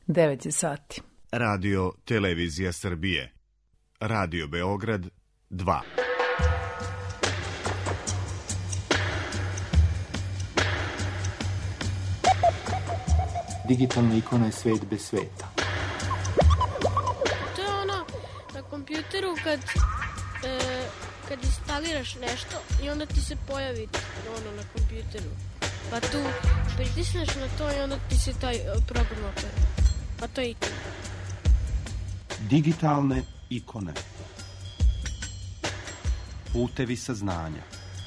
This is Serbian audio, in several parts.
9 je sati. Radio Televizija Srbije. Radio Beograd 2. Digitalna ikona je svet bez sveta. To je ono na kompjuteru kad instaliraš nešto i onda ti se pojavi ono na kompjuteru. Pa tu pritisneš na to i onda ti se taj program otvara. Pa to je ikona. Digitalne ikone. Putevi saznanja.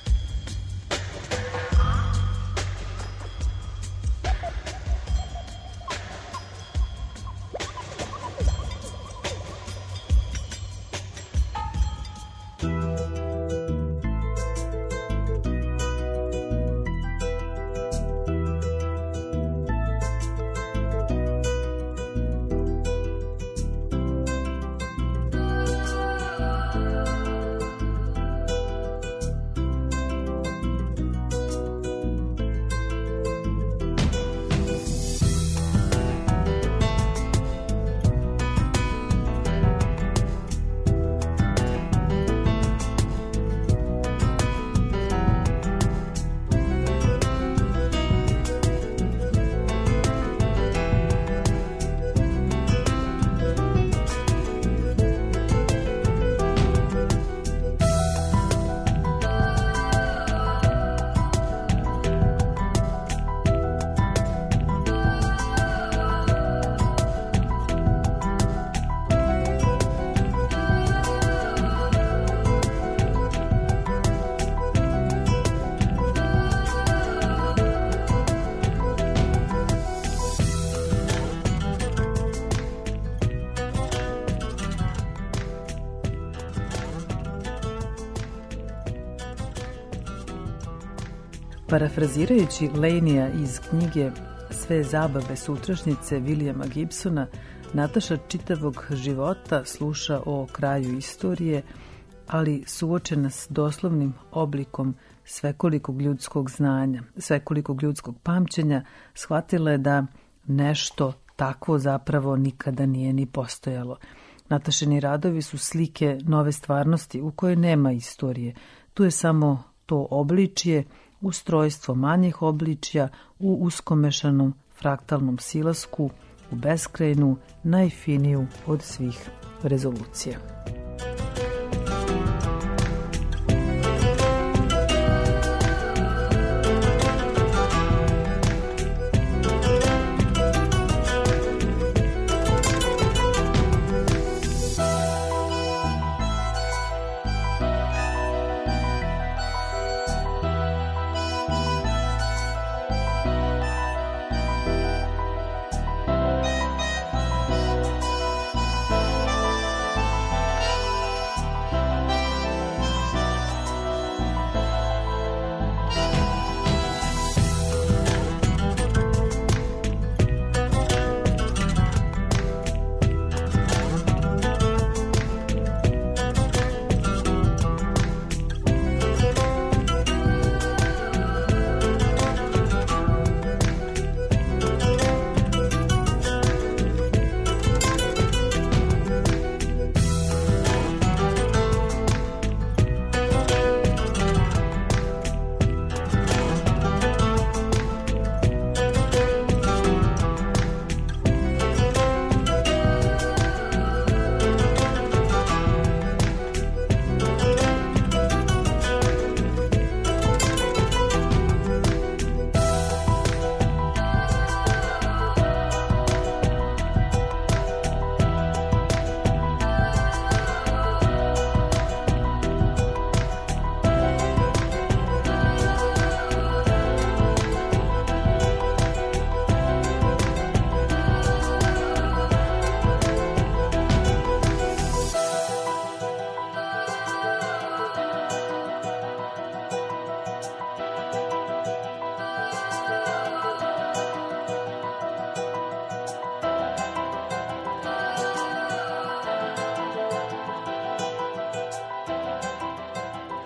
Parafrazirajući Laneyja iz knjige Sve zabave sutrašnjice Williama Gibsona, Nataša čitavog života sluša o kraju istorije, ali suočena s doslovnim oblikom svekolikog ljudskog znanja, svekolikog ljudskog pamćenja, shvatila je da nešto takvo zapravo nikada nije ni postojalo. Natašini radovi su slike nove stvarnosti u kojoj nema istorije. Tu je samo to obličje, ustrojstvo manjih obličja u uskomešanom fraktalnom silasku, u beskrajnu, najfiniju od svih rezolucija.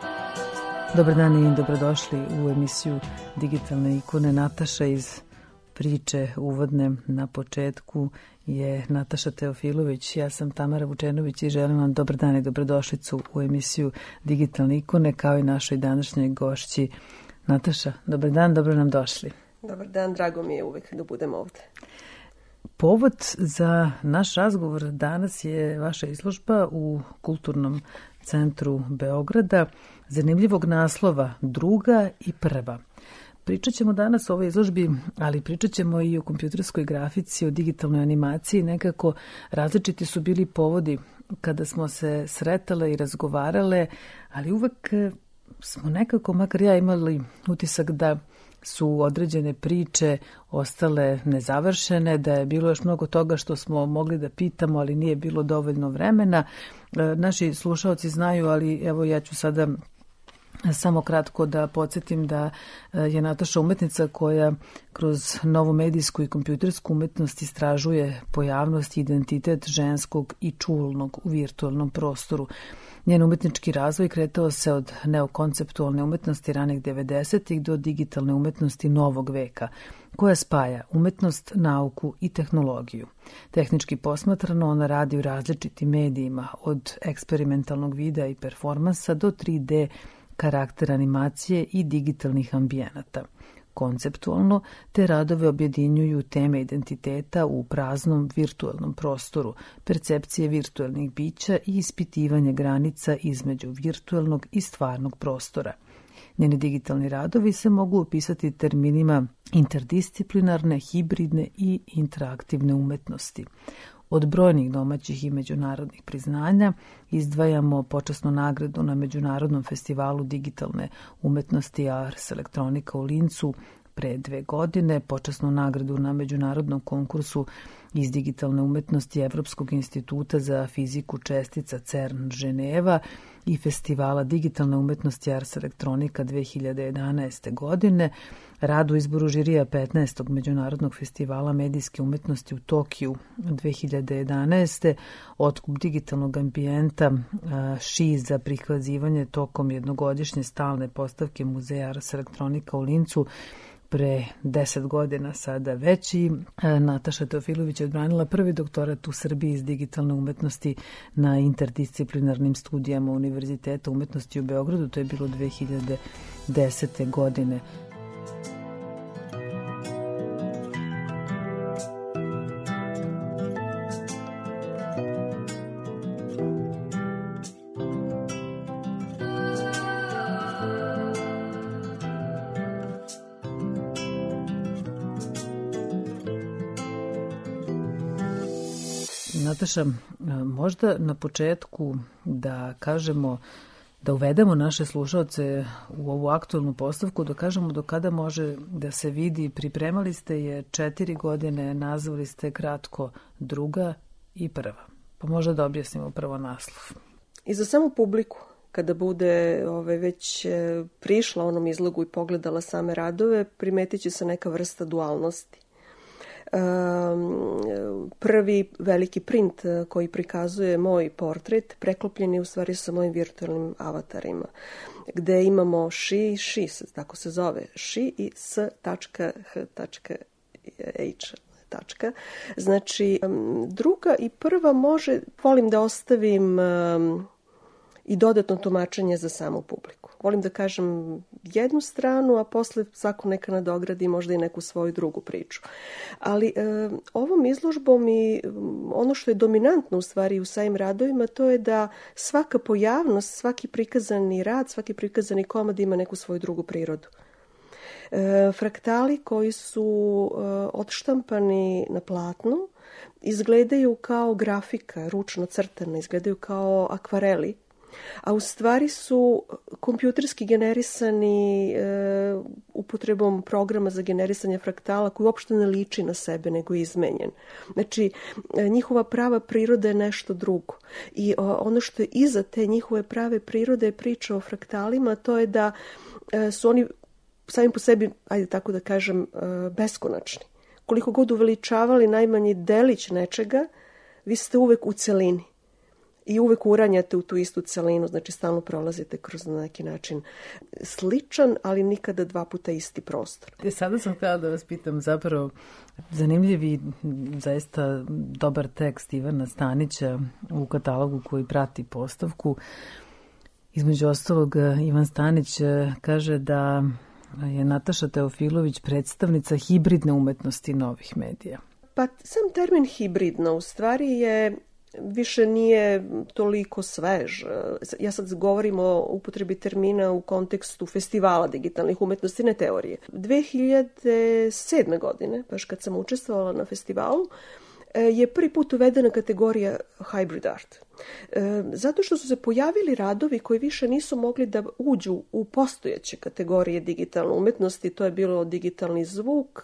Dobar dan i dobrodošli u emisiju Digitalne ikone. Nataša iz priče uvodne na početku je Nataša Teofilović. Ja sam Tamara Vučenović i želim vam dobar dan i dobrodošlicu u emisiju Digitalne ikone, kao i našoj današnjoj gošći. Nataša, dobar dan, dobro nam došli. Dobar dan, drago mi je uvek da budem ovde. Povod za naš razgovor danas je vaša izložba u Kulturnom centru Beograda, zanimljivog naslova Druga i prva. Pričat ćemo danas o ovoj izložbi, ali pričat ćemo i o kompjuterskoj grafici, o digitalnoj animaciji. Nekako različiti su bili povodi kada smo se sretale i razgovarale, ali uvek smo nekako, makar ja, imali utisak da su određene priče ostale nezavršene, da je bilo još mnogo toga što smo mogli da pitamo, ali nije bilo dovoljno vremena. Naši slušaoci znaju, ali evo ja ću sada samo kratko da podsjetim da je Nataša umetnica koja kroz novomedijsku i kompjutersku umetnost istražuje pojavnost i identitet ženskog i čulnog u virtualnom prostoru. Njen umetnički razvoj kretao se od neokonceptualne umetnosti ranih 90-ih do digitalne umetnosti novog veka, koja spaja umetnost, nauku i tehnologiju. Tehnički posmatrano, ona radi u različitim medijima, od eksperimentalnog videa i performansa do 3D karaktera animacije i digitalnih ambijenata. Konceptualno, te radove objedinjuju teme identiteta u praznom virtualnom prostoru, percepcije virtualnih bića i ispitivanje granica između virtualnog i stvarnog prostora. Njeni digitalni radovi se mogu opisati terminima interdisciplinarne, hibridne i interaktivne umetnosti. Od brojnih domaćih i međunarodnih priznanja izdvajamo počasnu nagradu na Međunarodnom festivalu digitalne umetnosti Ars Electronica u Lincu pre 2 godine, počasnu nagradu na Međunarodnom konkursu iz digitalne umetnosti Evropskog instituta za fiziku čestica CERN Ženeva i festivala digitalne umetnosti Ars Electronica 2011. godine, rad u izboru žirija 15. Međunarodnog festivala medijske umetnosti u Tokiju 2011. otkup digitalnog ambijenta ŠI za prikazivanje tokom jednogodišnje stalne postavke muzeja Ars Electronica u Lincu pre 10 godina sada već, i Nataša Teofilović je odbranila prvi doktorat u Srbiji iz digitalne umetnosti na interdisciplinarnim studijama Univerziteta umetnosti u Beogradu. To je bilo 2010. godine. Nataša, možda na početku da kažemo, da uvedemo naše slušaoce u ovu aktualnu postavku, da kažemo do kada može da se vidi. Pripremali ste je 4 godine, nazvali ste kratko Druga i prva. Pa možda da objasnimo prvo naslov. I za samu publiku, kada bude već prišla onom izlogu i pogledala same radove, primetit će se neka vrsta dualnosti. Prvi veliki print koji prikazuje moj portret preklopljen je u stvari sa mojim virtualnim avatarima, gde imamo ši, tako se zove, ši i s.h.h. Znači, druga i prva volim da ostavim i dodatno tumačenje za samu publiku. Volim da kažem jednu stranu, a posle svako neka nadogradi možda i neku svoju drugu priču. Ali ovom izložbom i ono što je dominantno u stvari u svojim radovima, to je da svaka pojavnost, svaki prikazani rad, svaki prikazani komad ima neku svoju drugu prirodu. Fraktali koji su odštampani na platnu izgledaju kao grafika, ručno crtana, izgledaju kao akvareli, a u stvari su kompjuterski generisani upotrebom programa za generisanje fraktala koji uopšte ne liči na sebe, nego je izmenjen. Znači, njihova prava priroda je nešto drugo. I ono što je iza te njihove prave prirode je priča o fraktalima, to je da su oni sami po sebi, ajde tako da kažem, beskonačni. Koliko god uveličavali najmanji delić nečega, vi ste uvek u celini. i uvek uranjate u tu istu celinu, znači stalno prolazite kroz na neki način sličan, ali nikada dva puta isti prostor. Sada sam htjela da vas pitam zapravo zanimljiv i zaista dobar tekst Ivana Stanića u katalogu koji prati postavku. Između ostalog, Ivan Stanić kaže da je Nataša Teofilović predstavnica hibridne umetnosti novih medija. Pa sam termin hibridno u stvari je više nije toliko svež. Ja sad govorim o upotrebi termina u kontekstu festivala digitalnih umetnosti, ne teorije. 2007. godine, baš kad sam učestvovala na festivalu, je prvi put uvedena kategorija hybrid art. Zato što su se pojavili radovi koji više nisu mogli da uđu u postojeće kategorije digitalne umetnosti. To je bilo digitalni zvuk,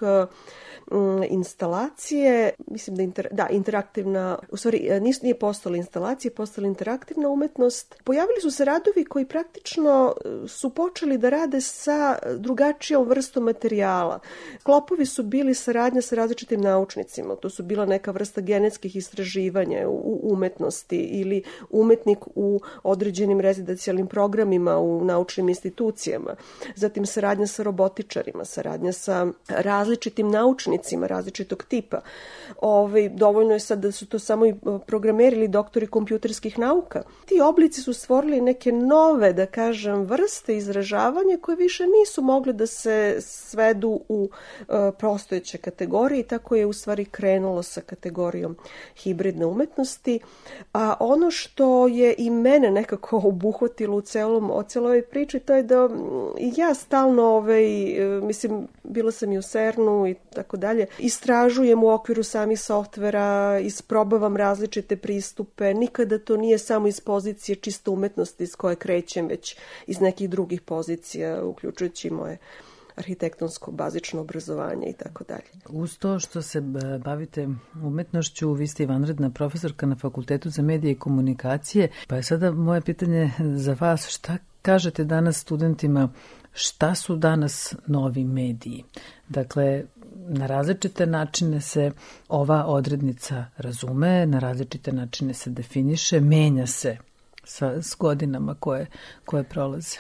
instalacije, mislim da interaktivna, u stvari nije postala instalacije, postala interaktivna umetnost. Pojavili su se radovi koji praktično su počeli da rade sa drugačijom vrstom materijala. Klopovi su bili saradnja sa različitim naučnicima, to su bila neka vrsta genetskih istraživanja u umetnosti ili umetnik u određenim rezidencijalnim programima u naučnim institucijama. Zatim saradnja sa robotičarima, saradnja sa različitim naučnicima različitog tipa. Dovoljno je sad da su to samo i programeri ili doktori kompjuterskih nauka. Ti oblici su stvorili neke nove, da kažem, vrste izražavanja koje više nisu mogli da se svedu u postojeće kategorije i tako je u stvari krenulo sa kategorijom hibridne umetnosti. A ono što je i mene nekako obuhvatilo u celoj ovoj priči, to je da i ja stalno, mislim, bila sam i u CERN-u i tako dalje, istražujem u okviru samih softvera, isprobavam različite pristupe, nikada to nije samo iz pozicije čiste umetnosti iz koje krećem, već iz nekih drugih pozicija, uključujući moje arhitektonsko bazično obrazovanje i tako dalje. Uz to što se bavite umetnošću, vi ste i vanredna profesorka na Fakultetu za medije i komunikacije, pa je sada moje pitanje za vas, šta kažete danas studentima, šta su danas novi mediji? Dakle, na različite načine se ova odrednica razume, na različite načine se definiše, menja se s godinama koje prolaze.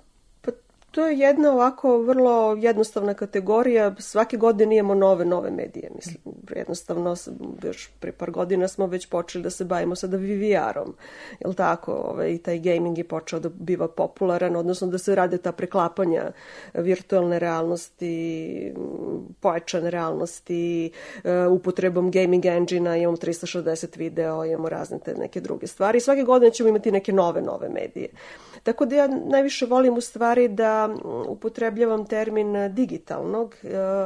To je jedna ovako vrlo jednostavna kategorija. Svake godine imamo nove medije. Mislim, jednostavno, još pre par godina smo već počeli da se bavimo sada VR-om. Jel tako? I taj gaming je počeo da biva popularan, odnosno da se rade ta preklapanja virtualne realnosti, pojačane realnosti, upotrebom gaming engine-a, imamo 360 video, imamo razne te neke druge stvari. Svake godine ćemo imati neke nove medije. Tako da ja najviše volim u stvari da upotrebljavam termin digitalnog,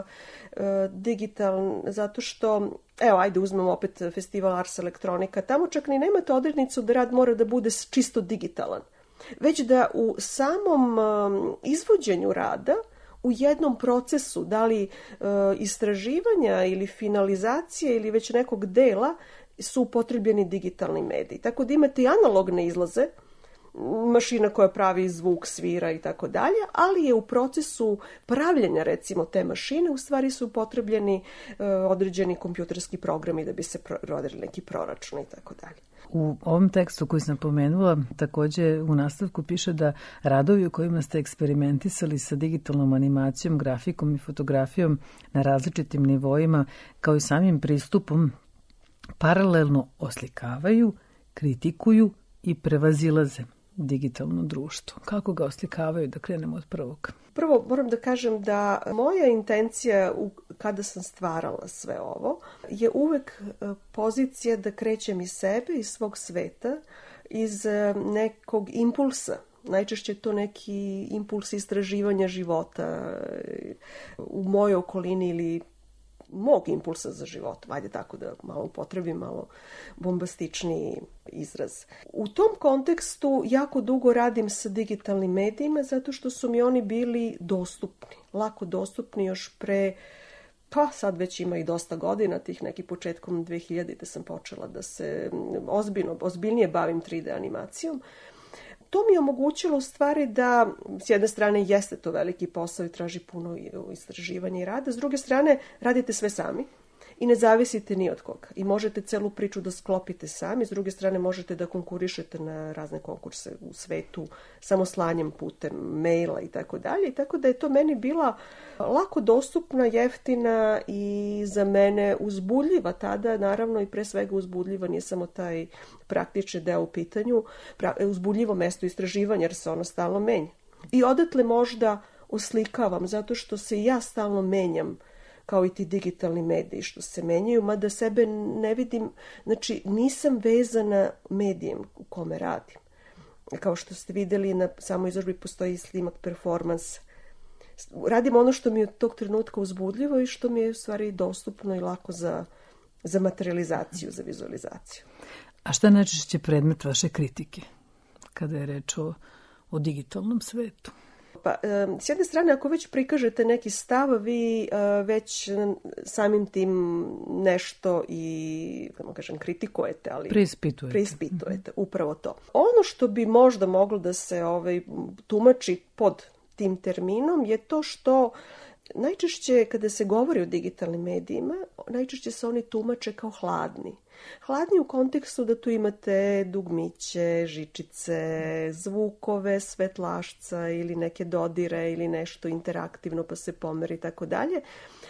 zato što, ajde uzmemo opet festival Ars Electronica, tamo čak ni nemate odrednicu da rad mora da bude čisto digitalan, već da u samom izvođenju rada, u jednom procesu, da li istraživanja ili finalizacije ili već nekog dela, su upotrebljeni digitalni mediji. Tako da imate i analogne izlaze, mašina koja pravi zvuk, svira i tako dalje, ali je u procesu pravljenja recimo te mašine u stvari su upotrebljeni određeni kompjuterski programi da bi se rodili neki proračun i tako dalje. U ovom tekstu koji sam pomenula također u nastavku piše da radovi u kojima ste eksperimentisali sa digitalnom animacijom, grafikom i fotografijom na različitim nivoima kao i samim pristupom paralelno oslikavaju, kritikuju i prevazilaze digitalno društvo. Kako ga oslikavaju, da krenemo od prvog? Prvo moram da kažem da moja intencija kada sam stvarala sve ovo je uvek pozicija da krećem iz sebe, iz svog sveta, iz nekog impulsa. Najčešće je to neki impuls istraživanja života u mojoj okolini ili mog impulsa za život. Ajde tako da malo upotrebim, malo bombastičniji izraz. U tom kontekstu jako dugo radim sa digitalnim medijima zato što su mi oni bili dostupni, lako dostupni još pre, pa sad već ima i dosta godina, tih neki početkom 2000-te sam počela da se ozbiljnije bavim 3D animacijom. To mi je omogućilo u stvari da, s jedne strane, jeste to veliki posao i traži puno istraživanja i rada, s druge strane, radite sve sami i ne zavisite ni od koga. I možete celu priču da sklopite sami, s druge strane možete da konkurišete na razne konkurse u svetu samo slanjem putem maila i tako dalje. I tako da je to meni bila lako dostupna, jeftina i za mene uzbudljiva tada, naravno i pre svega uzbudljiva, nije samo taj praktični deo u pitanju, uzbudljivo mesto istraživanja jer se ono stalno menja. I odatle možda oslikavam, zato što se ja stalno menjam, kao i ti digitalni mediji što se menjaju, mada sebe ne vidim, znači nisam vezana medijem u kome radim. Kao što ste vidjeli, na samoj izložbi postoji snimak performans. Radim ono što mi je od tog trenutka uzbudljivo i što mi je u stvari dostupno i lako za materializaciju, za vizualizaciju. A šta najčešće predmet vaše kritike kada je reč o digitalnom svetu? Pa, s jedne strane, ako već prikažete neki stav, vi već samim tim nešto i, da kažem, kritikujete, ali preispitujete, upravo to. Ono što bi možda moglo da se tumači pod tim terminom je to što najčešće kada se govori o digitalnim medijima, najčešće se oni tumače kao hladni. Hladni u kontekstu da tu imate dugmiće, žičice, zvukove, svetlašca ili neke dodire ili nešto interaktivno pa se pomeri i tako dalje.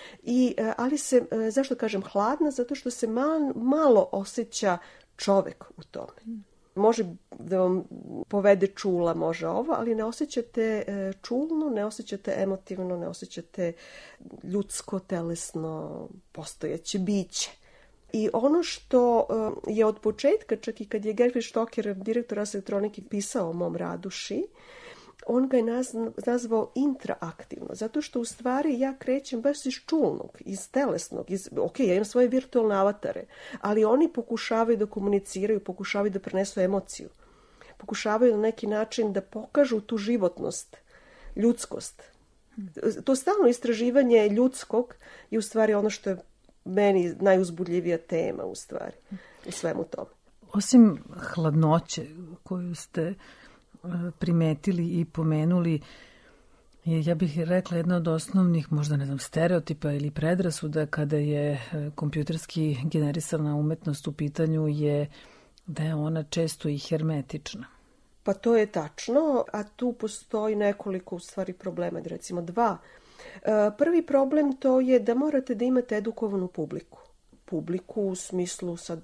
Ali se, zašto kažem hladna? Zato što se malo osjeća čovek u tome. Može da vam povede čula, može ovo, ali ne osjećate čulno, ne osjećate emotivno, ne osjećate ljudsko, telesno, postojeće biće. I ono što je od početka, čak i kad je Gerfried Stocker, direktor Ars elektronike, pisao o mom radu Ši, on ga je nazvao intraaktivno, zato što u stvari ja krećem baš iz čulnog, iz telesnog, ja imam svoje virtualne avatare, ali oni pokušavaju da komuniciraju, pokušavaju da prenesu emociju, pokušavaju na neki način da pokažu tu životnost, ljudskost. To stalno istraživanje ljudskog je u stvari ono što je meni najuzbudljivija tema u stvari u svemu tome. Osim hladnoće koju ste primetili i pomenuli, je, ja bih rekla, jedna od osnovnih, možda ne znam, stereotipa ili predrasuda kada je kompjuterski generisana umetnost u pitanju je da je ona često i hermetična. Pa to je tačno, a tu postoji nekoliko u stvari problema, recimo dva. Prvi problem to je da morate da imate edukovanu publiku. Publiku u smislu sad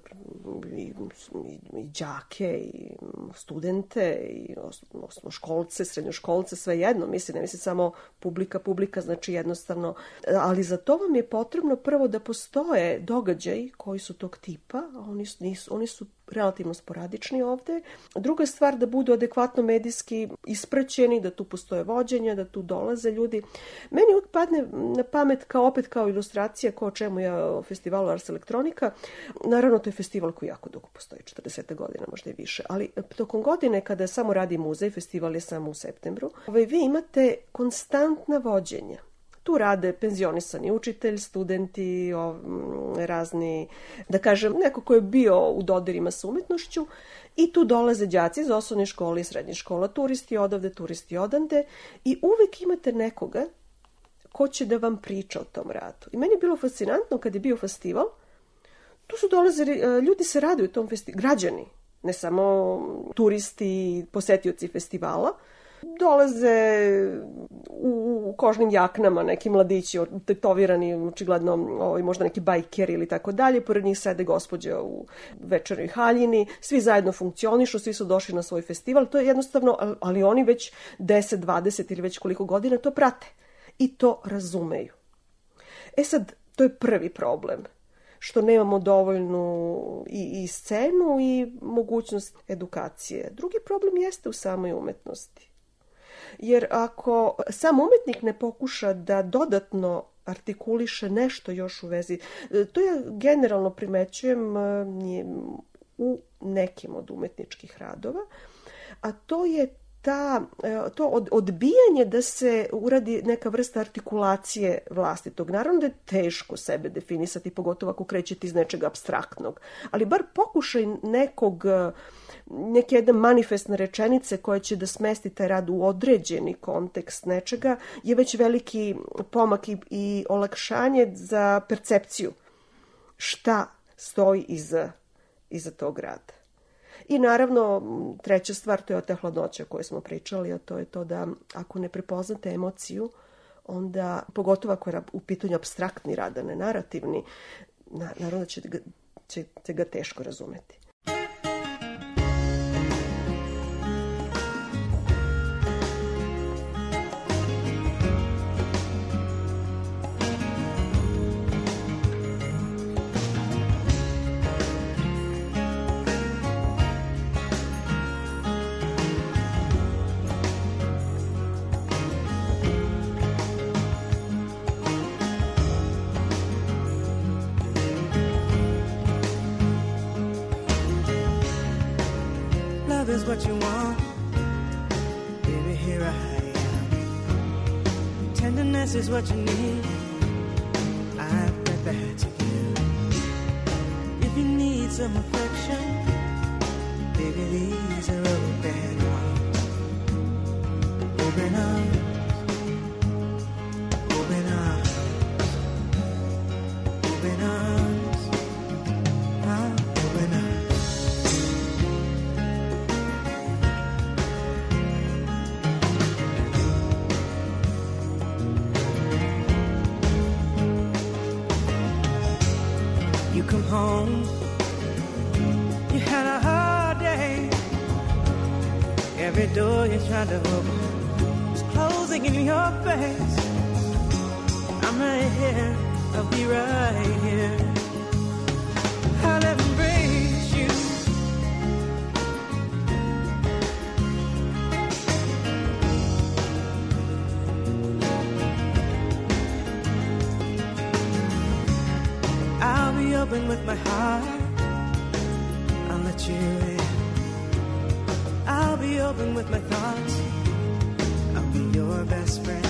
i đake, i studente, i osnovnoškolce, srednjoškolce, sve jedno. Ne mislim samo publika znači jednostavno. Ali za to vam je potrebno prvo da postoje događaji koji su tog tipa, a oni su relativno sporadični ovde. Druga stvar, da budu adekvatno medijski ispraćeni, da tu postoje vođenja, da tu dolaze ljudi. Meni uvijek padne na pamet kao ilustracija, kao o čemu ja o festivalu Ars elektronika. Naravno, to je festival koji jako dugo postoji, 40 godina, možda i više. Ali tokom godine, kada samo radi muzej, festival je samo u septembru, vi imate konstantna vođenja. Tu rade penzionisani učitelj, studenti, razni, da kažem, neko ko je bio u dodirima sa umetnošću, i tu dolaze đaci iz osnovne škole i srednje škola, turisti odavde, turisti odande, i uvek imate nekoga ko će da vam priča o tom radu. I meni je bilo fascinantno kad je bio festival, tu su dolazili, ljudi se raduju tom festivalu, građani, ne samo turisti, posetioci festivala, dolaze u kožnim jaknama, neki mladići tetovirani, očigledno možda neki bajkeri ili tako dalje, pored njih sede gospođe u večernoj haljini, svi zajedno funkcionišu, svi su došli na svoj festival, to je jednostavno, ali oni već 10, 20 ili već koliko godina to prate i to razumeju. Sad, to je prvi problem, što nemamo dovoljnu i scenu i mogućnost edukacije. Drugi problem jeste u samoj umetnosti. Jer ako sam umetnik ne pokuša da dodatno artikuliše nešto još u vezi, to ja generalno primećujem u nekim od umetničkih radova, a to je to odbijanje da se uradi neka vrsta artikulacije vlastitog. Naravno da je teško sebe definisati, pogotovo ako krećete iz nečeg apstraktnog, ali bar pokušaj neke jedne manifestne rečenice koja će da smesti taj rad u određeni kontekst nečega je već veliki pomak i olakšanje za percepciju šta stoji iza tog rada. I naravno, treća stvar, to je ta hladnoća o kojoj smo pričali, a to je to da ako ne prepoznate emociju, onda, pogotovo ako je u pitanju apstraktni rad, a ne narativni, naravno da ćete ga teško razumeti. Is what you want, baby, here I am. Tenderness is what you need, I've got that to give. If you need some affection, baby, these are open arms. Open arms, open arms, open arms, open arms. Come home, you had a hard day. Every door you tried to open was closing in your face. I'm right here, I'll be right here. I'll embrace you. Open with my heart, I'll let you in. I'll be open with my thoughts, I'll be your best friend.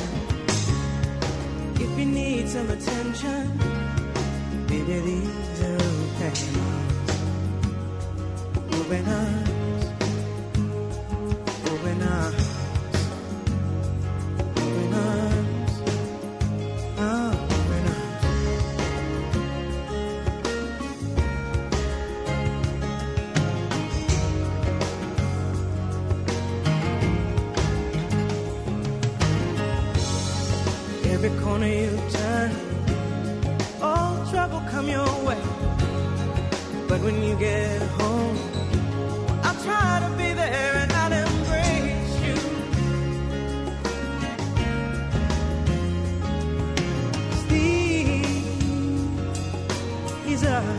If you need some attention, baby, these are open arms. Open arms, open arms, open arms, oh. Every corner you turn, all trouble come your way. But when you get home, I'll try to be there and I'll embrace you. These are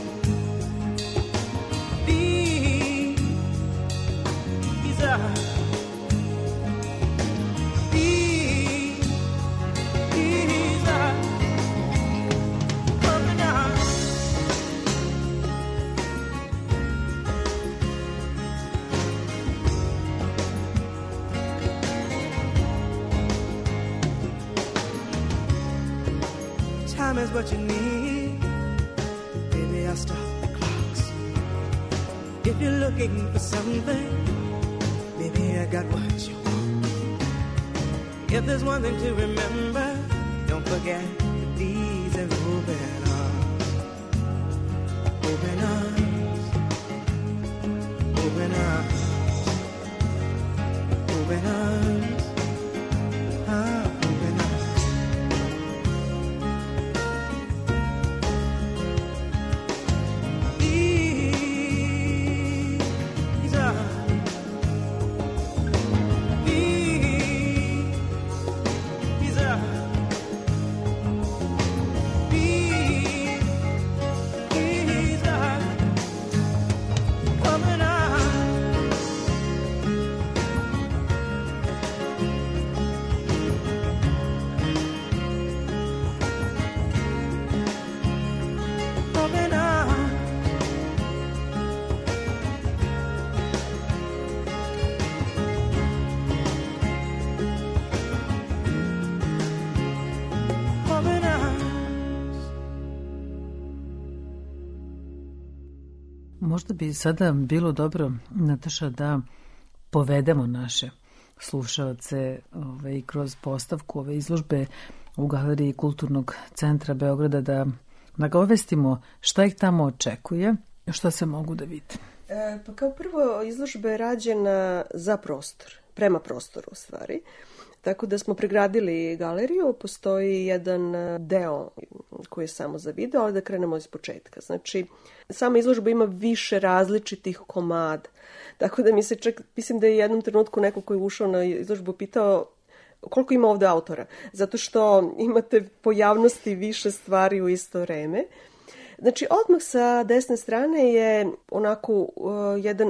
time is what you need. Baby, I'll stop the clocks. If you're looking for something, maybe I got what you want. If there's one thing to remember, don't forget that these are open arms. Open arms, open arms, open arms, open arms. Možda bi sada bilo dobro, Nataša, da povedemo naše slušaoce kroz postavku ove izložbe u Galeriji Kulturnog centra Beograda, da nagovestimo šta ih tamo očekuje, šta se mogu da vide. Pa kao prvo, izložba je rađena za prostor, prema prostoru u stvari. Tako da smo pregradili galeriju, postoji jedan deo koji je samo za video, ali da krenemo iz početka. Znači, sama izložba ima više različitih komada. Tako da mislim da je jednom trenutku neko koji je ušao na izložbu pitao koliko ima ovde autora, zato što imate pojavnosti više stvari u isto vreme. Znači, odmah sa desne strane je onako jedan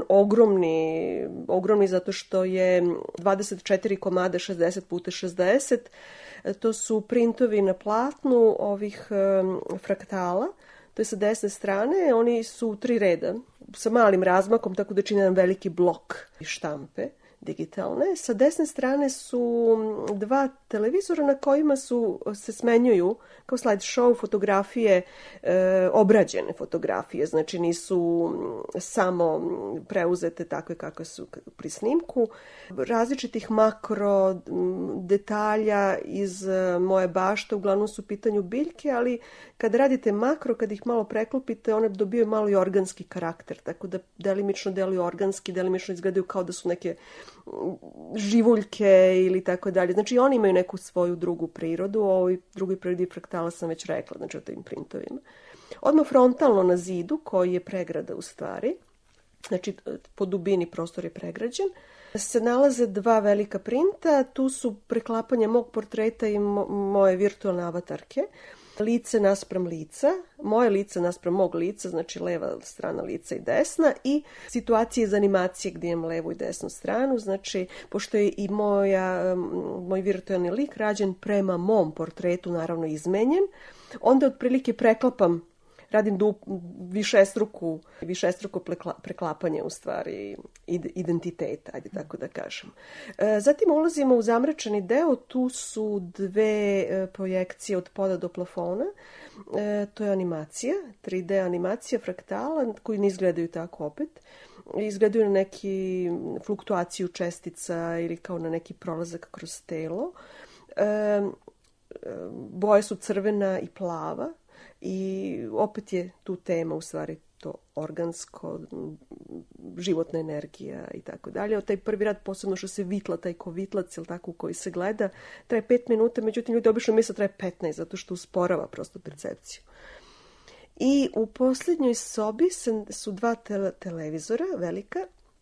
ogromni zato što je 24 komada 60 puta 60. To su printovi na platnu ovih fraktala. To je sa desne strane. Oni su 3 reda sa malim razmakom, tako da čine jedan veliki blok štampe digitalne. Sa desne strane su 2 televizora na kojima se smenjuju kao slide show fotografije, obrađene fotografije, znači nisu samo preuzete takve kakve su pri snimku. Različitih makro detalja iz moje bašte, uglavnom su u pitanju biljke, ali kad radite makro, kad ih malo preklopite, one dobijaju malo i organski karakter, tako da delimično deluju organski, delimično izgledaju kao da su neke živuljke ili tako dalje. Znači, oni imaju neku svoju drugu prirodu, o ovoj drugoj prirodi fraktala sam već rekla, znači o tim printovima. Odmah frontalno na zidu, koji je pregrada u stvari, znači po dubini prostor je pregrađen, se nalaze 2 velika printa, tu su preklapanje mog portreta i moje virtualne avatarke, lice naspram lica, moje lice naspram mog lica, znači leva strana lica i desna, i situacije iz animacije gdje imam levu i desnu stranu, znači pošto je i moj virtualni lik rađen prema mom portretu, naravno izmenjen, onda otprilike preklapam, radim višestruko preklapanje u stvari identiteta, ajde tako da kažem. Zatim ulazimo u zamračeni deo, tu su 2 projekcije od poda do plafona, to je animacija, 3D animacija fraktala, koji ne izgledaju tako opet, izgledaju na neki fluktuaciju čestica ili kao na neki prolazak kroz telo. Boje su crvena i plava, i opet je tu tema u stvari to organsko, životna energija i tako dalje. Taj prvi rad, posebno što se vitla, taj kovitlac, ili tako, koji se gleda, traje 5 minuta, međutim ljudi obično misle traje 15, zato što usporava prosto percepciju. I u posljednjoj sobi su 2 televizora velika.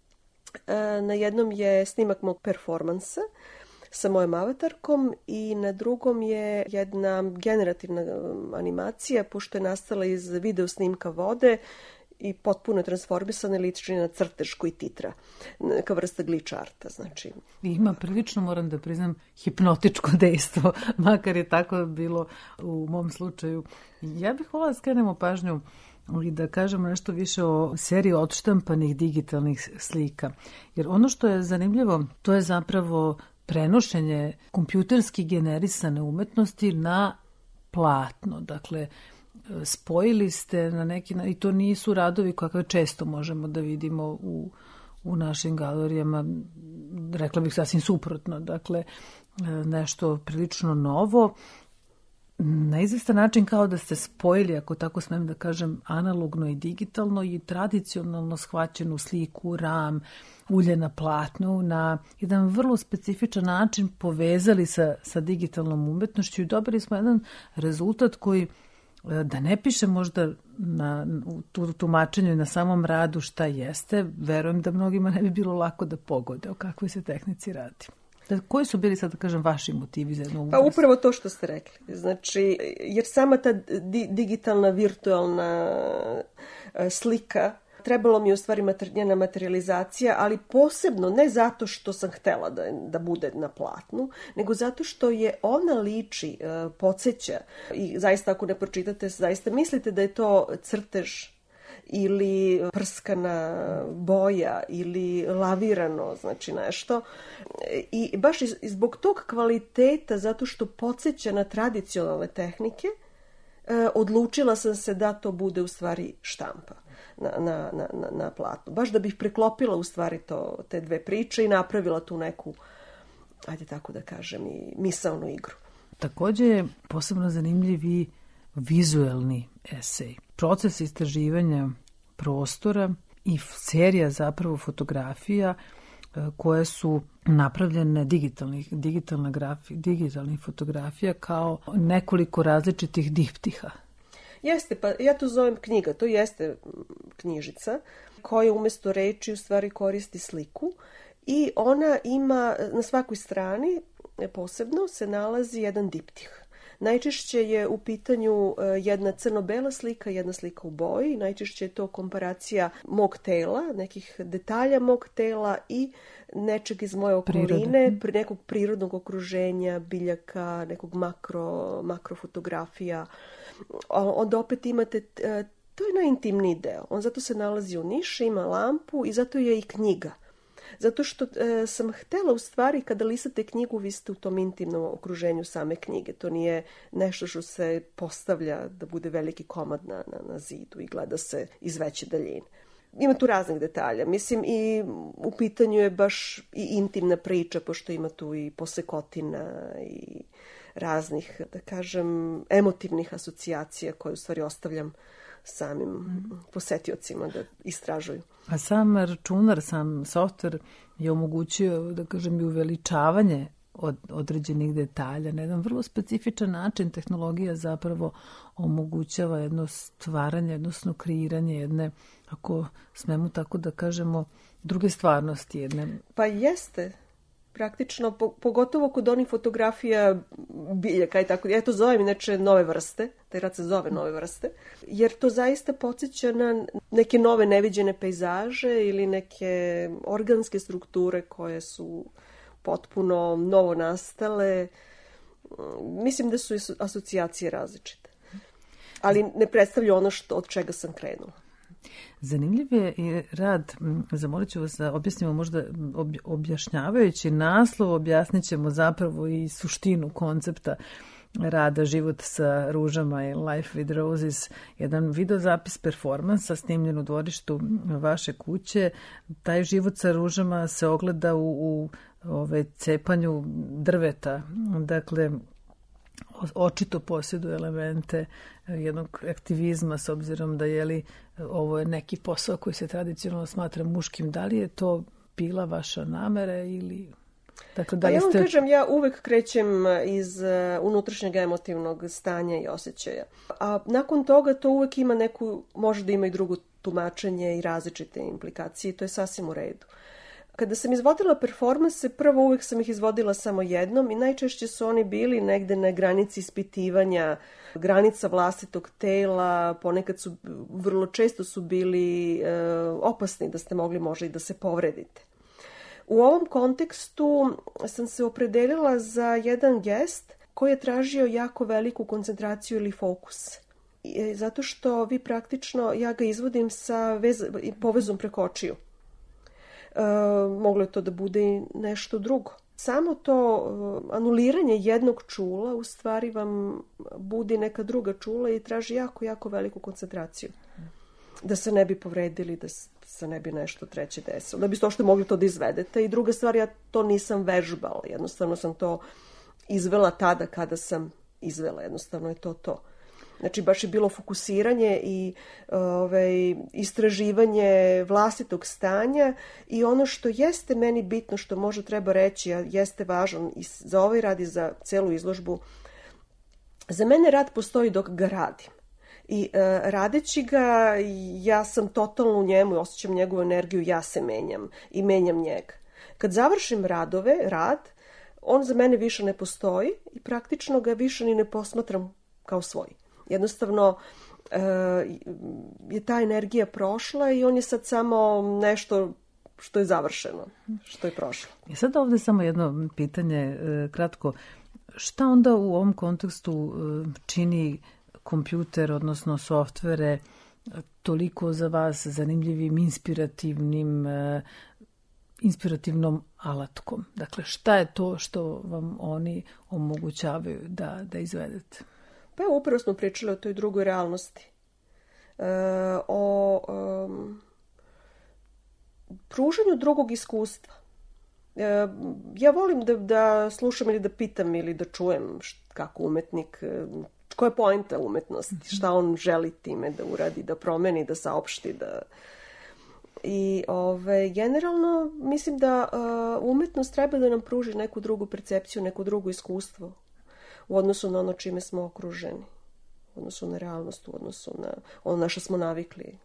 Na jednom je snimak mog performansa sa mojom avatarkom i na drugom je jedna generativna animacija, pošto je nastala iz video snimka vode i potpuno je transformisana, liči na crtež koji titra, neka vrsta glitch arta. Znači. Ima prilično, moram da priznam, hipnotičko dejstvo, makar je tako bilo u mom slučaju. Ja bih volila da skrenemo pažnju i da kažemo nešto više o seriji odštampanih digitalnih slika. Jer ono što je zanimljivo, to je zapravo prenošenje kompjuterski generisane umetnosti na platno. Dakle, spojili ste na neki, i to nisu radovi kakve često možemo da vidimo u našim galerijama, rekla bih sasvim suprotno. Dakle, nešto prilično novo, na izvestan način kao da ste spojili, ako tako smem da kažem, analogno i digitalno i tradicionalno shvaćenu sliku, ram, ulje na platnu, na jedan vrlo specifičan način povezali sa digitalnom umetnošću i dobili smo jedan rezultat koji, da ne piše možda u tumačenju i na samom radu šta jeste, verujem da mnogima ne bi bilo lako da pogode o kakvoj se tehnici radi. Koji su bili, sad da kažem, vaši motivi za jednu umetnost? Pa upravo to što ste rekli. Znači, jer sama ta digitalna, virtualna slika, trebalo mi je u stvari njena materializacija, ali posebno ne zato što sam htela da bude na platnu, nego zato što je ona liči, podsjeća, i zaista ako ne pročitate, zaista mislite da je to crtež ili prskana boja ili lavirano, znači nešto. I baš zbog tog kvaliteta, zato što podsjeća na tradicionalne tehnike, odlučila sam se da to bude u stvari štampa na platnu. Baš da bih preklopila u stvari te 2 priče i napravila tu neku, ajde tako da kažem, i misaonu igru. Također je posebno zanimljiv i vizuelni esej. Proces istraživanja prostora i serija zapravo fotografija koje su napravljene digitalnih fotografija kao nekoliko različitih diptiha. Jeste, pa ja to zovem knjiga, to jeste knjižica koja umjesto reči u stvari koristi sliku i ona ima na svakoj strani posebno se nalazi jedan diptih. Najčešće je u pitanju jedna crno-bela slika, jedna slika u boji. Najčešće je to komparacija mog tela, nekih detalja mog tela i nečeg iz moje okoline, nekog prirodnog okruženja, biljaka, nekog makrofotografija. Onda opet imate, to je najintimniji deo. On zato se nalazi u niši, ima lampu i zato je i knjiga. Zato što sam htjela u stvari kada listate knjigu vi ste u tom intimnom okruženju same knjige. To nije nešto što se postavlja da bude veliki komad na zidu i gleda se iz veće daljine. Ima tu raznih detalja. Mislim i u pitanju je baš i intimna priča pošto ima tu i posekotina i raznih, da kažem, emotivnih asocijacija koje u stvari ostavljam samim posetiocima da istražuju. A sam računar, sam softver je omogućio, da kažem, i uveličavanje od određenih detalja. Na jedan vrlo specifičan način tehnologija zapravo omogućava jedno stvaranje, odnosno kreiranje jedne, ako smemo tako da kažemo, druge stvarnosti jedne. Pa jeste. Praktično, pogotovo kod onih fotografija biljaka i tako. Ja to zovem inače nove vrste, taj rad se zove nove vrste, jer to zaista podsjeća na neke nove neviđene pejzaže ili neke organske strukture koje su potpuno novo nastale. Mislim da su asocijacije različite, ali ne predstavlja ono od čega sam krenula. Zanimljiv je i rad, zamolit ću vas da objasnimo možda objašnjavajući naslov, objasnit ćemo zapravo i suštinu koncepta rada Život sa ružama i Life with Roses, jedan videozapis performansa snimljen u dvorištu vaše kuće. Taj život sa ružama se ogleda u cepanju drveta, dakle očito posjeduje elemente jednog aktivizma s obzirom da ovo je neki posao koji se tradicionalno smatra muškim. Da li je to bila vaša namera ili... Dakle, da li ste... Ja uvek krećem iz unutrašnjeg emotivnog stanja i osjećaja. A nakon toga to uvek ima neku, možda ima i drugo tumačenje i različite implikacije. To je sasvim u redu. Kada sam izvodila performanse, prvo uvijek sam ih izvodila samo jednom i najčešće su oni bili negde na granici ispitivanja, granica vlastitog tela, ponekad su, vrlo često su bili opasni da ste mogli možda i da se povredite. U ovom kontekstu sam se opredelila za jedan gest koji je tražio jako veliku koncentraciju ili fokus. Zato što vi praktično, ja ga izvodim sa povezom preko očiju. Moglo je to da bude i nešto drugo. Samo to anuliranje jednog čula u stvari vam budi neka druga čula i traži jako, jako veliku koncentraciju. Da se ne bi povredili, da se ne bi nešto treće desilo. Da biste uopšte mogli to da izvedete. I druga stvar, ja to nisam vežbala. Jednostavno sam to izvela tada kada sam izvela. Jednostavno je to. Znači, baš je bilo fokusiranje i istraživanje vlastitog stanja i ono što jeste meni bitno, što možda treba reći, a jeste važno i za ovaj rad i za celu izložbu, za mene rad postoji dok ga radim. I radeći ga, ja sam totalno u njemu i osjećam njegovu energiju, ja se menjam i menjam njega. Kad završim rad, on za mene više ne postoji i praktično ga više ni ne posmatram kao svoj. Jednostavno je ta energija prošla i on je sad samo nešto što je završeno, što je prošlo. I sad ovdje samo jedno pitanje, kratko. Šta onda u ovom kontekstu čini kompjuter, odnosno softvere, toliko za vas zanimljivim, inspirativnom alatkom? Dakle, šta je to što vam oni omogućavaju da izvedete? Pa upravo smo pričali o toj drugoj realnosti. O pružanju drugog iskustva. Ja volim da slušam ili da pitam ili da čujem kako umetnik koja je poenta umetnosti, šta on želi time da uradi, da promeni, da saopšti, da... I generalno mislim da umetnost treba da nam pruži neku drugu percepciju, neku drugu iskustvo u odnosu na ono čime smo okruženi, u odnosu na realnost, u odnosu na ono na što smo navikli.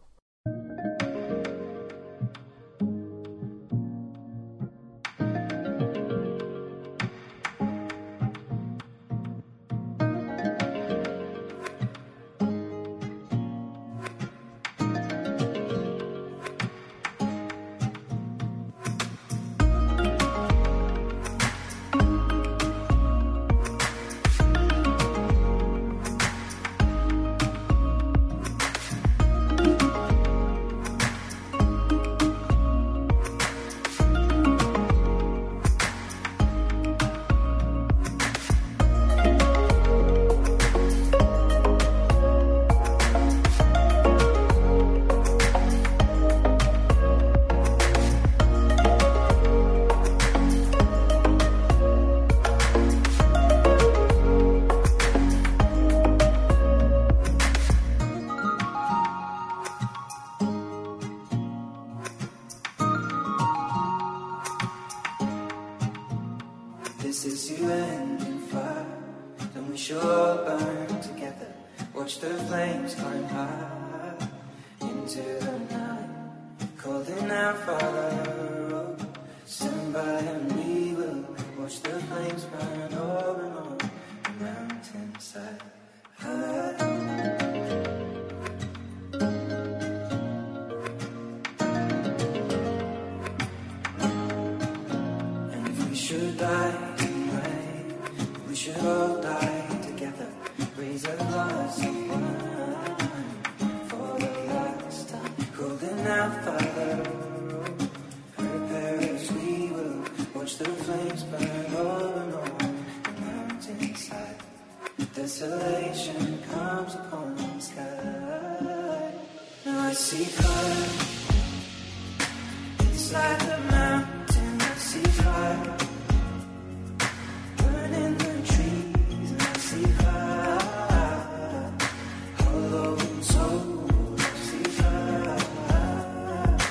Desolation comes upon the sky. Now I see fire. It's like a mountain. I see fire burning the trees. And I see fire hollow souls. I see fire.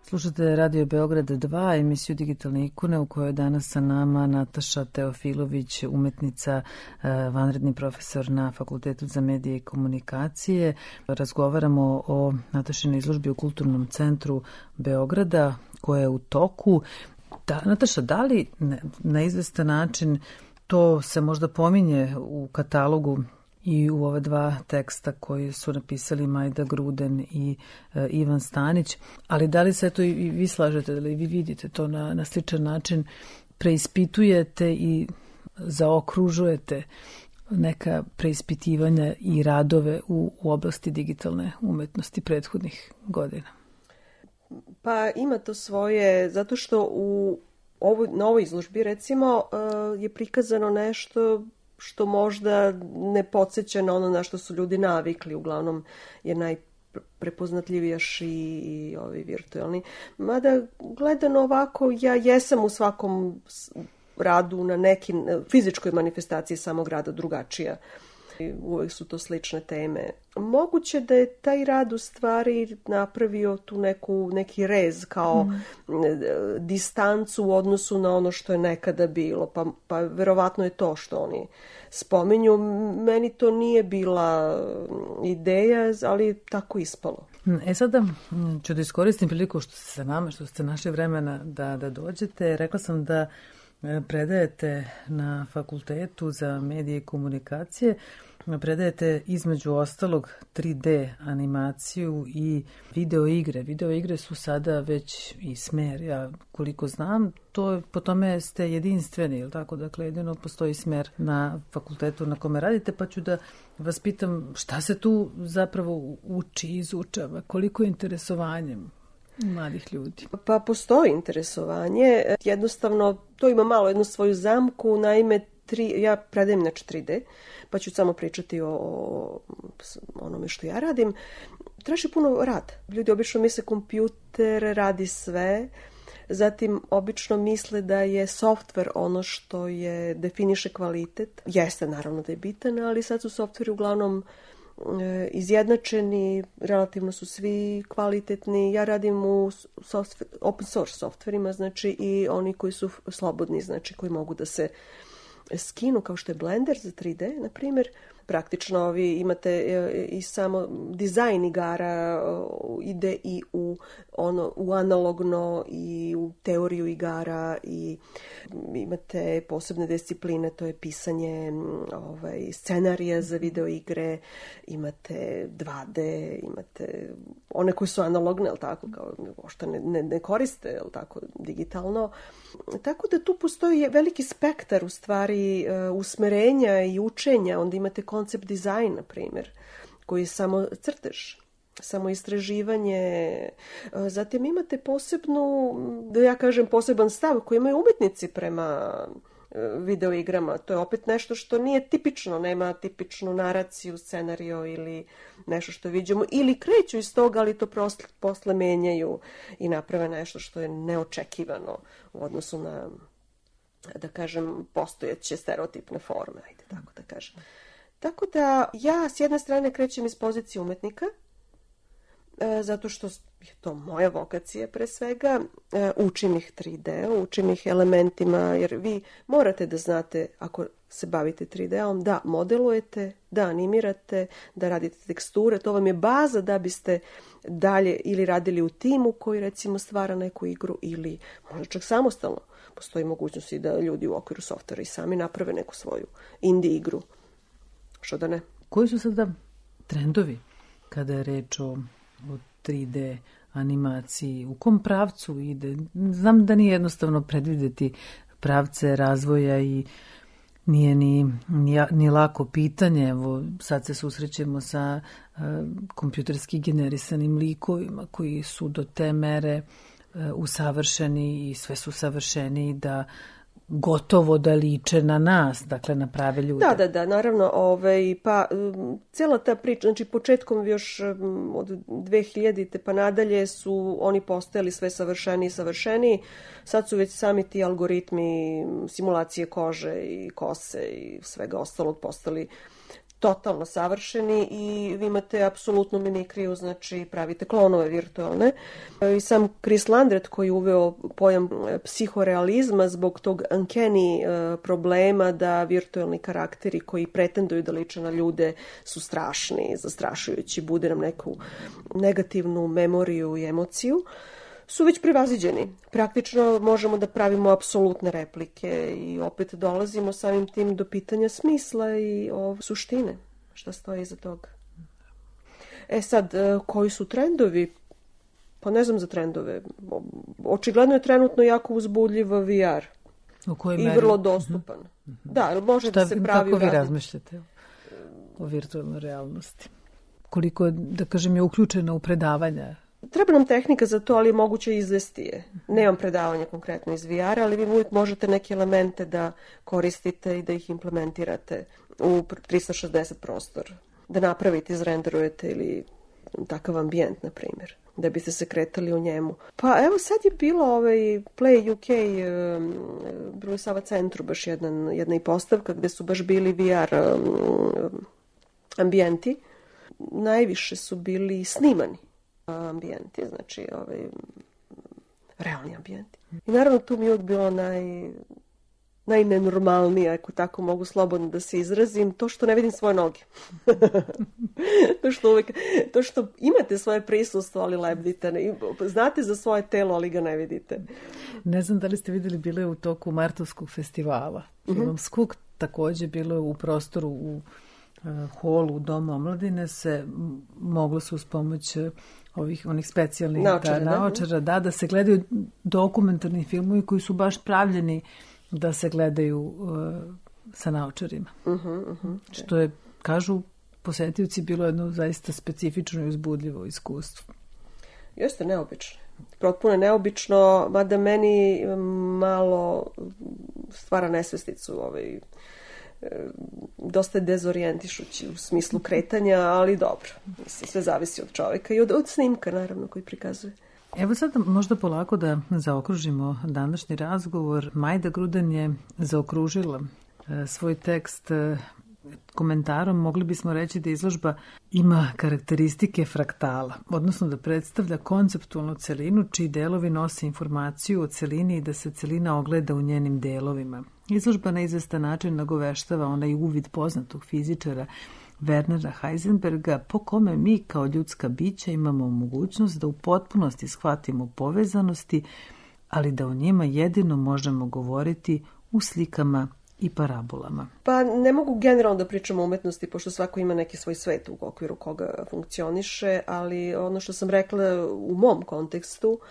Slušate Radio Beograd 2, emisiju Digitalne ikone u kojoj je danas sa nama Nataša Teofilović, umetnica, vanredni profesor na Fakultetu za medije i komunikacije. Razgovaramo o Natašinoj izložbi u Kulturnom centru Beograda koja je u toku. Nataša, da li na izvestan način to se možda pominje u katalogu i u ova dva teksta koji su napisali Majda Gruden i Ivan Stanić, ali da li se to i vi slažete, da li vi vidite to na sličan način, preispitujete i zaokružujete neka preispitivanja i radove u oblasti digitalne umetnosti prethodnih godina? Pa ima to svoje, zato što na ovoj izložbi recimo je prikazano nešto što možda ne podsjeća na ono na što su ljudi navikli, uglavnom je najprepoznatljivijaš i ovi virtualni. Mada gledano ovako, ja jesam u svakom radu na nekim fizičkoj manifestaciji samog rada drugačija. Uvek su to slične teme. Moguće da je taj rad u stvari napravio tu neki rez kao distancu u odnosu na ono što je nekada bilo. Pa verovatno je to što oni spominju. Meni to nije bila ideja, ali tako ispalo. Sada ću da iskoristim priliku što ste sa nama, što ste našli vremena da dođete. Rekla sam da predajete na Fakultetu za medije i komunikacije. Predajete između ostalog 3D animaciju i video igre. Video igre su sada već i smer, ja koliko znam, po tome ste jedinstveni, je li tako? Dakle, jedino postoji smer na fakultetu na kome radite, pa ću da vas pitam šta se tu zapravo uči, izučava, koliko je interesovanjem mladih ljudi? Pa postoji interesovanje, jednostavno to ima malo jednu svoju zamku, naime ja predajem inače 3D, pa ću samo pričati o onome što ja radim. Traži puno rad. Ljudi obično misle kompjuter radi sve, zatim obično misle da je softver ono što definiše kvalitet. Jeste naravno da je bitan, ali sad su softveri uglavnom izjednačeni, relativno su svi kvalitetni. Ja radim u open source softverima, znači i oni koji su slobodni, znači koji mogu da se skinu, kao što je Blender za 3D, na primjer. Praktično vi imate i samo dizajn igara ide i u analogno i u teoriju igara i imate posebne discipline, to je pisanje scenarija za video igre, imate 2D, imate one koji su analogne, tako, kao što ne koriste, tako, digitalno. Tako da tu postoji veliki spektar u stvari usmerenja i učenja, onda imate koncept dizajn, na primjer, koji je samo crtež, samo istraživanje. Zatim imate poseban stav koji imaju umetnici prema video igrama. To je opet nešto što nije tipično, nema tipičnu naraciju, scenario ili nešto što vidimo. Ili kreću iz toga, ali to posle menjaju i naprave nešto što je neočekivano u odnosu na, da kažem, postojeće stereotipne forme, ajde tako da kažem. Tako da ja s jedne strane krećem iz pozicije umetnika, zato što je to moja vokacija pre svega, učim ih 3D, učim ih elementima, jer vi morate da znate, ako se bavite 3D-om, da modelujete, da animirate, da radite teksture, to vam je baza da biste dalje ili radili u timu koji recimo stvara neku igru ili možda čak samostalno. Postoji mogućnost i da ljudi u okviru softvera i sami naprave neku svoju indie igru. Što da ne? Koji su sada trendovi kada je reč o 3D animaciji? U kom pravcu ide? Znam da nije jednostavno predvideti pravce razvoja i nije ni lako pitanje. Evo, sad se susrećemo sa kompjuterski generisanim likovima koji su do te mere usavršeni i sve su savršeni da gotovo da liče na nas, dakle na prave ljude. Da, naravno, pa cijela ta priča, znači početkom još od 2000-te pa nadalje su oni postajali sve savršeniji, sad su već sami ti algoritmi, simulacije kože i kose i svega ostalog postali totalno savršeni i vi imate apsolutnu mimikriju, znači pravite klonove virtualne. I sam Chris Landret koji je uveo pojam psihorealizma zbog tog uncanny problema da virtualni karakteri koji pretenduju da liče na ljude su strašni, zastrašujući, bude nam neku negativnu memoriju i emociju, su već prevaziđeni. Praktično možemo da pravimo apsolutne replike i opet dolazimo samim tim do pitanja smisla i suštine. Šta stoji iza toga? Sad, koji su trendovi? Pa ne znam za trendove. Očigledno je trenutno jako uzbudljiv VR. U kojoj i meri? Vrlo dostupan. Da, može da se pravi... Kako vi razmišljate o virtualnoj realnosti? Koliko, da kažem, je uključena u predavanja? Treba nam tehnika za to, ali je moguće izvesti je. Nemam predavanja konkretno iz VR-a, ali vi uvijek možete neke elemente da koristite i da ih implementirate u 360 prostor. Da napravite, izrenderujete ili takav ambijent, na primjer, da biste se kretali u njemu. Pa evo sad je bilo Play UK, bilo je u Sava centru baš jedna i postavka gde su baš bili VR ambijenti. Najviše su bili snimani ambijenti, znači realni ambijenti. I naravno tu mi je uvijek bilo najnenormalnije, ako tako mogu slobodno da se izrazim, to što ne vidim svoje noge. to što imate svoje prisustvo, ali lebdite. Znate za svoje telo, ali ga ne vidite. Ne znam da li ste vidjeli, bilo je u toku Martovskog festivala. Filmskog, također bilo je u prostoru u holu u Domu omladine moglo se uz pomoć onih specijalnih naočara, da se gledaju dokumentarni filmovi koji su baš pravljeni da se gledaju sa naočarima. Što je, kažu posetioci, bilo jedno zaista specifično i uzbudljivo iskustvo. Jeste neobično. Potpuno neobično, mada meni malo stvara nesvesticu dosta je dezorijentišući u smislu kretanja, ali dobro. Mislim, sve zavisi od čovjeka i od snimka, naravno, koji prikazuje. Evo sad možda polako da zaokružimo današnji razgovor. Majda Grudan je zaokružila svoj tekst komentarom. Mogli bismo reći da izložba ima karakteristike fraktala, odnosno da predstavlja konceptualnu celinu čiji delovi nose informaciju o celini i da se celina ogleda u njenim delovima. Izložba na izvestan način nagoveštava onaj uvid poznatog fizičara Wernera Heisenberga, po kome mi kao ljudska bića imamo mogućnost da u potpunosti shvatimo povezanosti, ali da o njima jedino možemo govoriti u slikama i parabolama. Pa ne mogu generalno da pričam o umetnosti, pošto svako ima neki svoj svet u okviru koga funkcioniše, ali ono što sam rekla u mom kontekstu,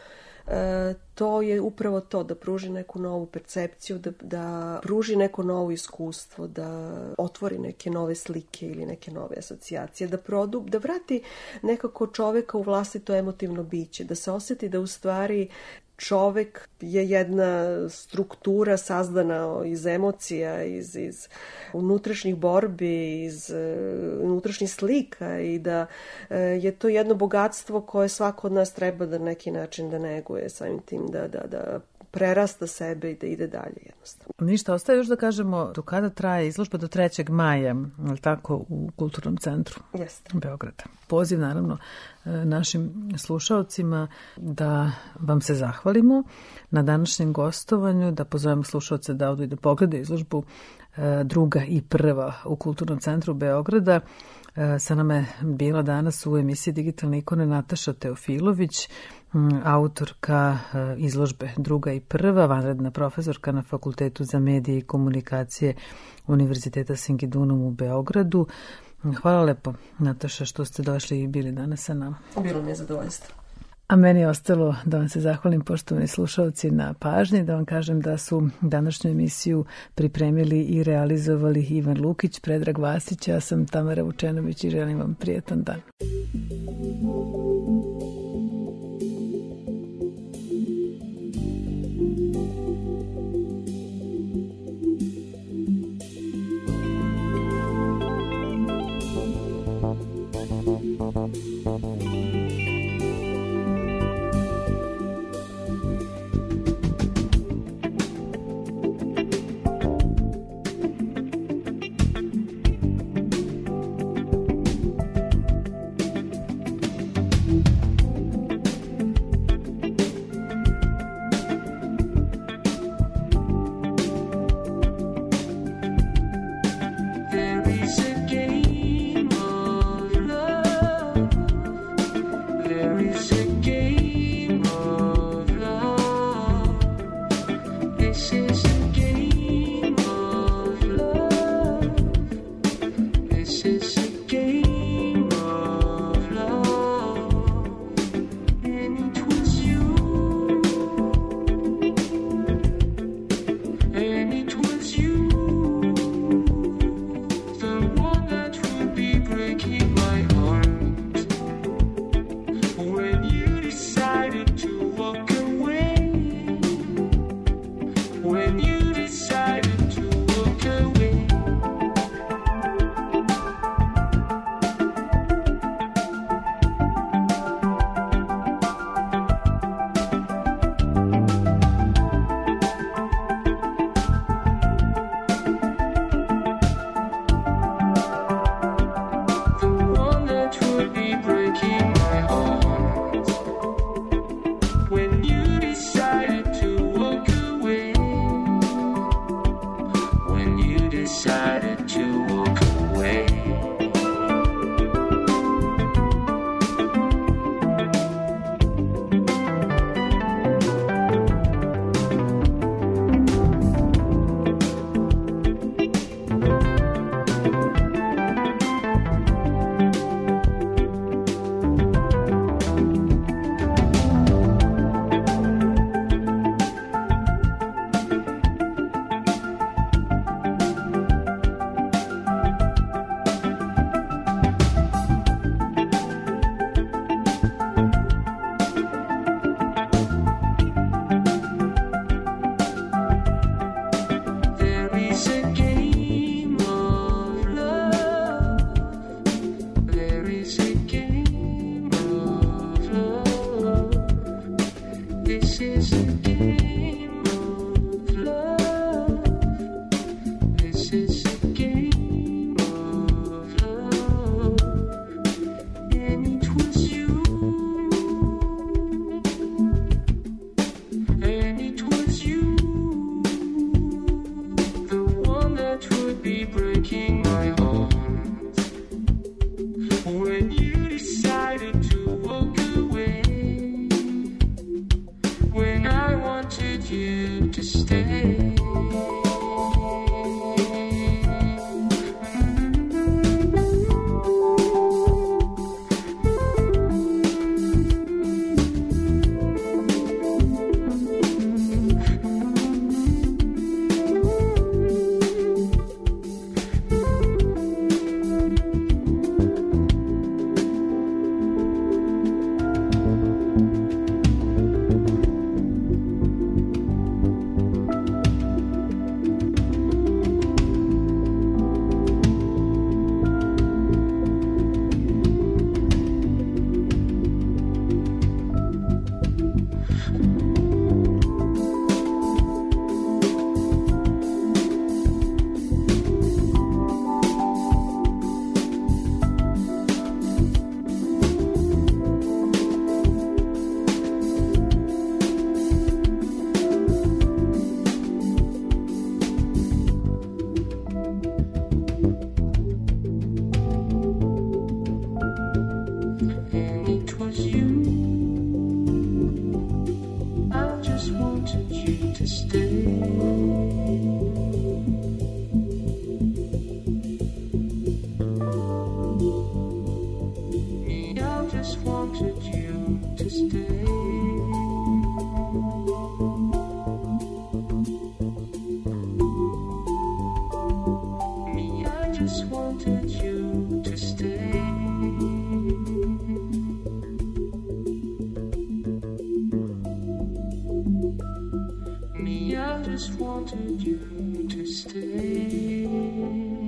to je upravo to, da pruži neku novu percepciju, da pruži neko novo iskustvo, da otvori neke nove slike ili neke nove asocijacije, da vrati nekako čoveka u vlastito emotivno biće, da se osjeti da u stvari čovek je jedna struktura sazdana iz emocija, iz unutrašnjih borbi, iz unutrašnjih slika i da je to jedno bogatstvo koje svako od nas treba da na neki način da neguje, samim tim da prerasta sebe i da ide dalje jednostavno. Ništa, ostaje još da kažemo do kada traje izložba, do 3. maja, tako, u Kulturnom centru Beograda. Poziv naravno našim slušaocima da vam se zahvalimo na današnjem gostovanju, da pozovemo slušaoce da odu i da pogledaju izložbu 2. i 1. u Kulturnom centru Beograda. Sa nama je bila danas u emisiji Digitalne ikone Nataša Teofilović, autorka izložbe 2. i 1., vanredna profesorka na Fakultetu za medije i komunikacije Univerziteta Singidunum u Beogradu. Hvala lepo, Nataša, što ste došli i bili danas sa nama. Bilo mi je zadovoljstvo. A meni je ostalo da vam se zahvalim, poštovani slušalci, na pažnji, da vam kažem da su današnju emisiju pripremili i realizovali Ivan Lukić, Predrag Vasić, ja sam Tamara Vučenović i želim vam prijetan dan. Me, I just wanted you to stay.